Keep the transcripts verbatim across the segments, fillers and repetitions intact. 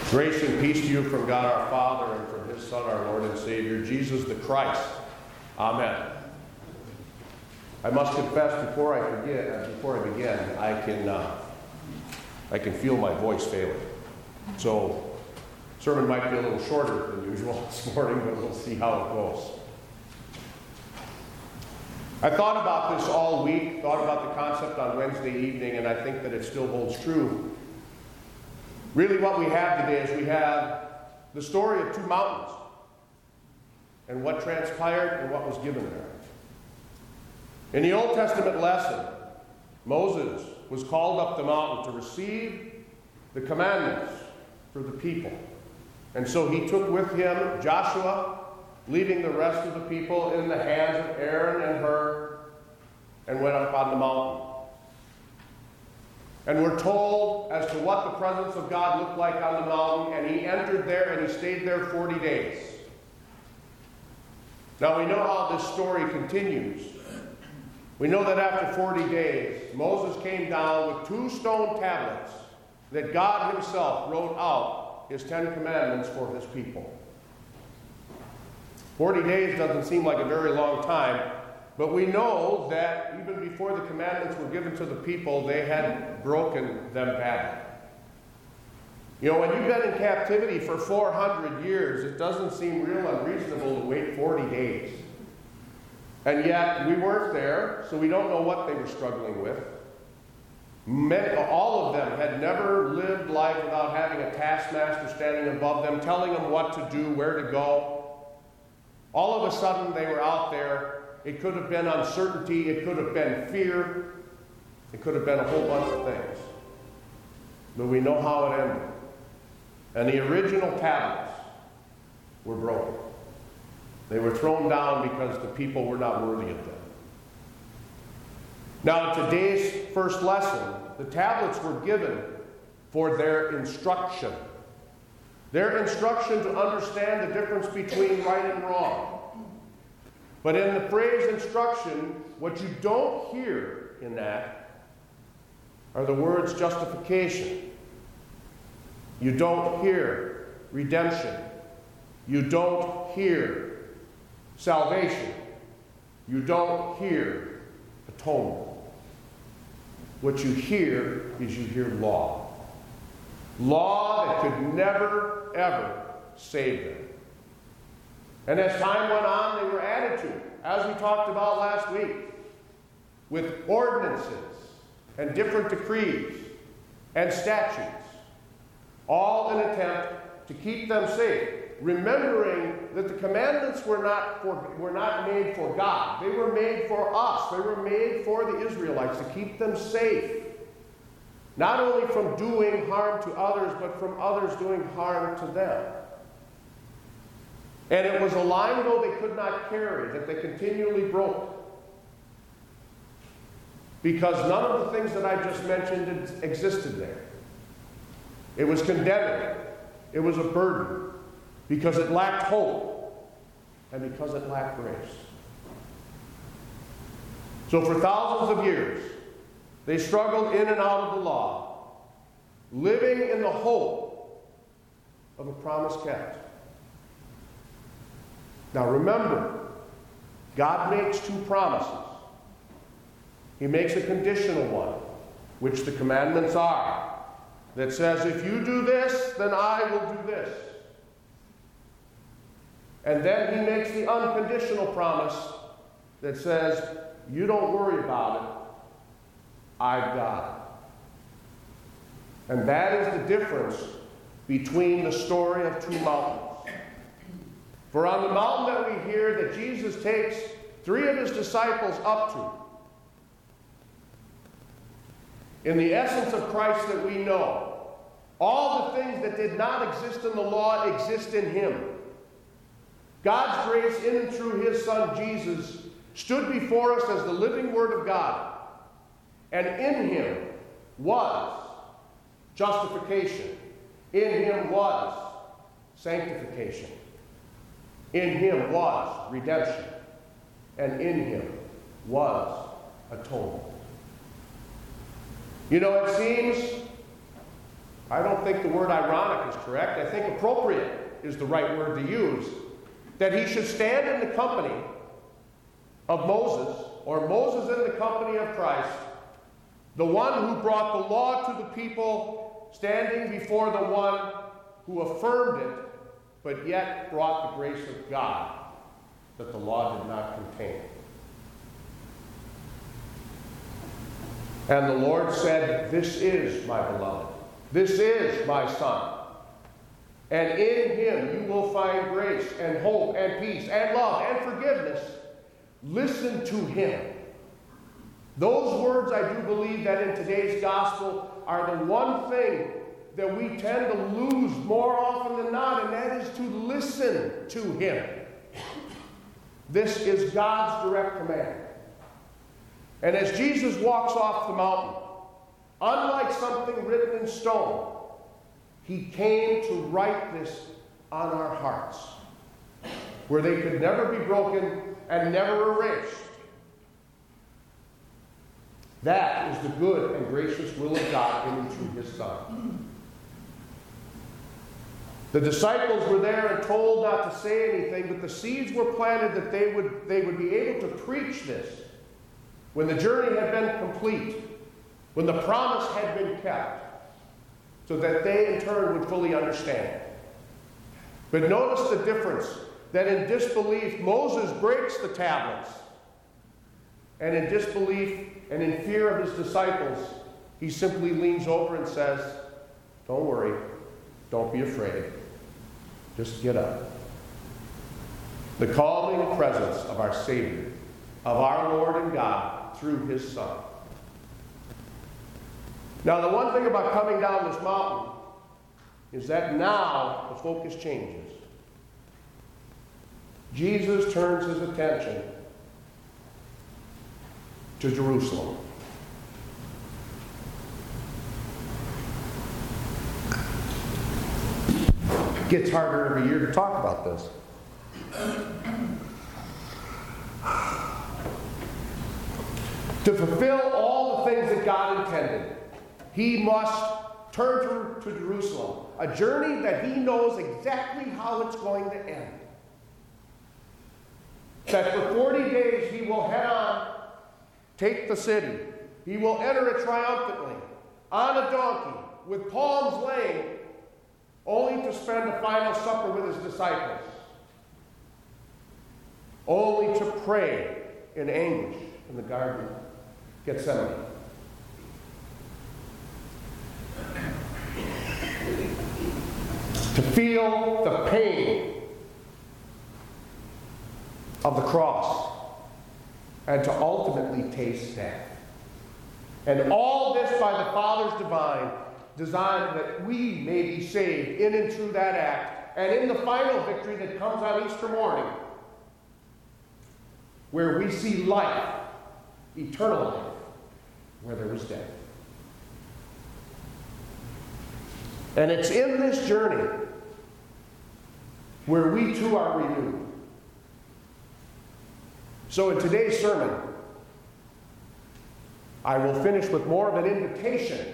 Grace and peace to you from God our Father and from his Son, our Lord and Savior, Jesus the Christ. Amen. I must confess before I forget, uh, before I begin, I can uh, I can feel my voice failing. So, sermon might be a little shorter than usual this morning, but we'll see how it goes. I thought about this all week, thought about the concept on Wednesday evening, and I think that it still holds true. Really what we have today is we have the story of two mountains and what transpired and what was given there. In the Old Testament lesson, Moses was called up the mountain to receive the commandments for the people. And so he took with him Joshua, leaving the rest of the people in the hands of Aaron and Hur, and went up on the mountain. And we're told as to what the presence of God looked like on the mountain, and he entered there and he stayed there forty days. Now we know how this story continues. We know that after forty days, Moses came down with two stone tablets that God himself wrote out his Ten Commandments for his people. forty days doesn't seem like a very long time, but we know that even before the commandments were given to the people, they had broken them badly. You know, when you've been in captivity for four hundred years, it doesn't seem real unreasonable to wait forty days. And yet, we weren't there, so we don't know what they were struggling with. Many, all of them had never lived life without having a taskmaster standing above them, telling them what to do, where to go. All of a sudden, they were out there. It could have been uncertainty. It could have been fear. It could have been a whole bunch of things. But we know how it ended. And the original tablets were broken. They were thrown down because the people were not worthy of them. Now, in today's first lesson, the tablets were given for their instruction. Their instruction to understand the difference between right and wrong. But in the phrase instruction, what you don't hear in that are the words justification. You don't hear redemption. You don't hear salvation. You don't hear atonement. What you hear is you hear law. Law that could never, ever save them. And as time went on, they were added to, as we talked about last week, with ordinances and different decrees and statutes, all in an attempt to keep them safe, remembering that the commandments were not, for, were not made for God. They were made for us. They were made for the Israelites to keep them safe, not only from doing harm to others, but from others doing harm to them. And it was a line, though, they could not carry, that they continually broke. Because none of the things that I just mentioned existed there. It was condemning. It was a burden. Because it lacked hope. And because it lacked grace. So for thousands of years, they struggled in and out of the law, living in the hope of a promise kept. Now remember, God makes two promises. He makes a conditional one, which the commandments are, that says, if you do this, then I will do this. And then he makes the unconditional promise that says, you don't worry about it, I've got it. And that is the difference between the story of two mountains. For on the mountain that we hear that Jesus takes three of his disciples up to, in the essence of Christ that we know, all the things that did not exist in the law exist in him. God's grace in and through his Son Jesus stood before us as the living Word of God. And in him was justification. In him was sanctification. In him was redemption. And in him was atonement. You know, it seems I don't think the word ironic is correct. I think appropriate is the right word to use. That he should stand in the company of Moses, or Moses in the company of Christ, the one who brought the law to the people, standing before the one who affirmed it, but yet brought the grace of God that the law did not contain. And the Lord said, "This is my beloved. This is my Son. And in him you will find grace and hope and peace and love and forgiveness. Listen to him." Those words, I do believe that in today's gospel, are the one thing that we tend to lose more often than not, and that is to listen to him. This is God's direct command. And as Jesus walks off the mountain, unlike something written in stone, he came to write this on our hearts, where they could never be broken and never erased. That is the good and gracious will of God in and through his Son. The disciples were there and told not to say anything, but the seeds were planted that they would, they would be able to preach this when the journey had been complete, when the promise had been kept, so that they in turn would fully understand. But notice the difference, that in disbelief, Moses breaks the tablets. And in disbelief and in fear of his disciples, he simply leans over and says, "Don't worry, don't be afraid, just get up." The calming presence of our Savior, of our Lord and God, through his Son. Now, the one thing about coming down this mountain is that now the focus changes. Jesus turns his attention to Jerusalem. It gets harder every year to talk about this. To fulfill all the things that God intended, he must turn to, to Jerusalem, a journey that he knows exactly how it's going to end. That for forty days he will head on, take the city. He will enter it triumphantly, on a donkey, with palms laying, only to spend a final supper with his disciples. Only to pray in anguish in the Garden of Gethsemane. To feel the pain of the cross, and to ultimately taste death. And all this by the Father's divine design, that we may be saved in and through that act, and in the final victory that comes on Easter morning, where we see life, eternal life, where there was death. And it's in this journey where we too are renewed. So in today's sermon, I will finish with more of an invitation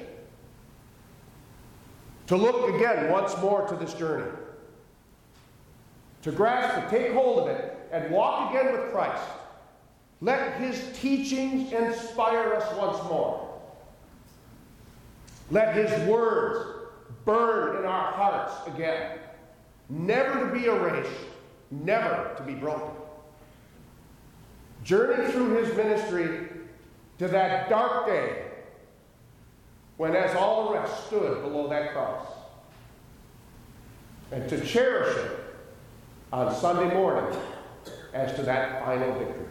to look again once more to this journey, to grasp it, take hold of it, and walk again with Christ. Let his teachings inspire us once more. Let his words burn in our hearts again, never to be erased, never to be broken. Journey through his ministry to that dark day when, as all the rest, stood below that cross. And to cherish it on Sunday morning as to that final victory.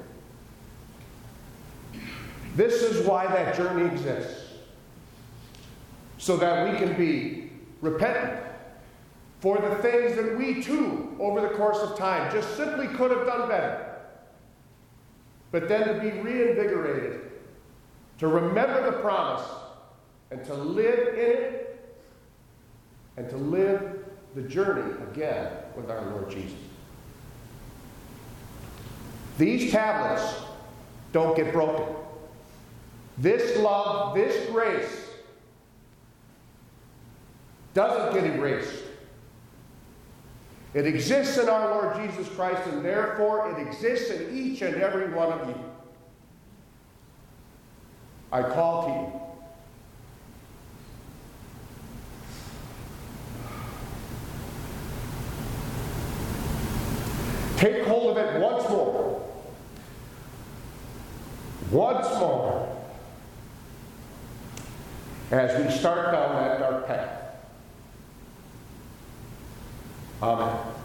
This is why that journey exists. So that we can be repentant for the things that we too, over the course of time, just simply could have done better. But then to be reinvigorated, to remember the promise, and to live in it, and to live the journey again with our Lord Jesus. These tablets don't get broken. This love, this grace, doesn't get erased. It exists in our Lord Jesus Christ, and therefore it exists in each and every one of you. I call to you. Take hold of it once more. Once more. As we start down that dark path. Amen.